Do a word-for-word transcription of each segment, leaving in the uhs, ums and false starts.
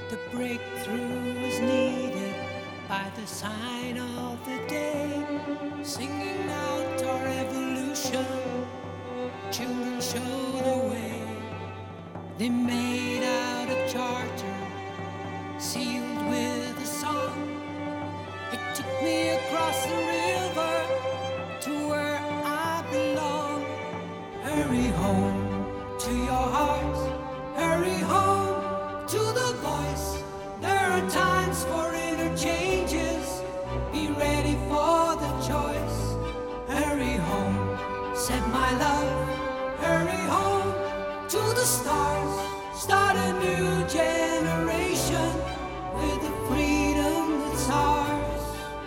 The breakthrough is needed by the sign of the day, singing out our evolution. Children show the way. They made out a charter sealed with a song. It took me across the river to where I belong. Hurry home to your heart. Hurry home to the voice. There are times for interchanges. Be ready for the choice. Hurry home, said my love. Hurry home to the stars. Start a new generation with the freedom that's ours.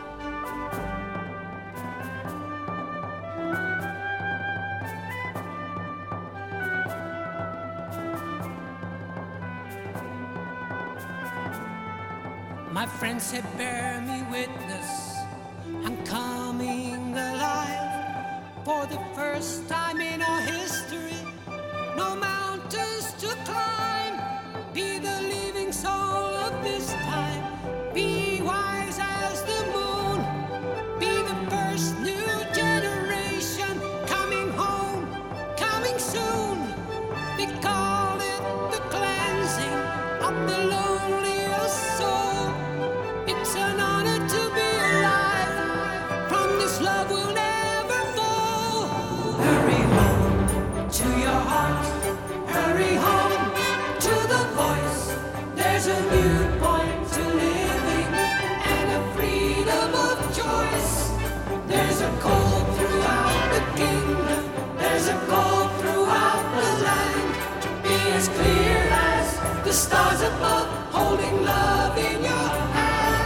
My friends said, bear me witness, I'm coming alive. For the first time in our history, no mountains to climb. Be the living soul of this time. Be wise as the moon. Be the first new generation coming home, coming soon. They call it the cleansing of the loneliest soul. It's an honor to be alive. From this love we'll never fall. Hurry home to your heart. Hurry home to the voice. There's a new point to living and a freedom of choice. There's a call throughout the kingdom. There's a call throughout the land. Be as clear as the stars above, holding love in your hand.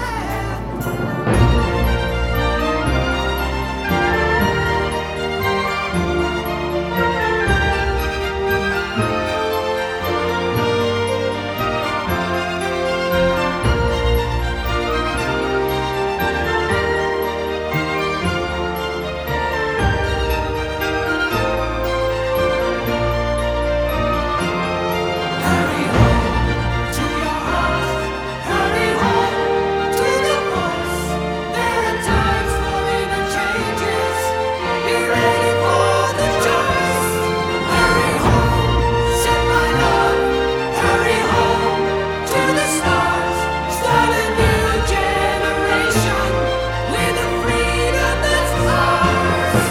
Hurry home to your heart. Hurry home to the voice. There are times for interchanges. Be ready for the choice. Hurry home, said my love. Hurry home to the stars. Start a new generation with the freedom that's ours.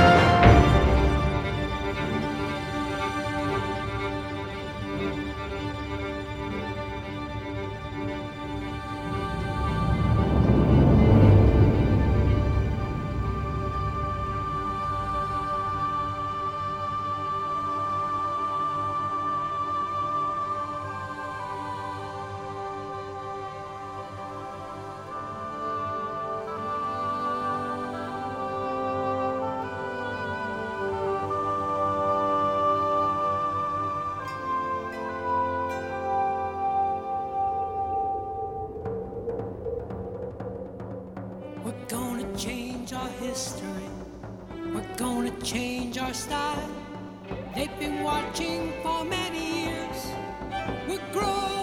We're gonna change our history. We're gonna change our style. They've been watching for many years. We're growing.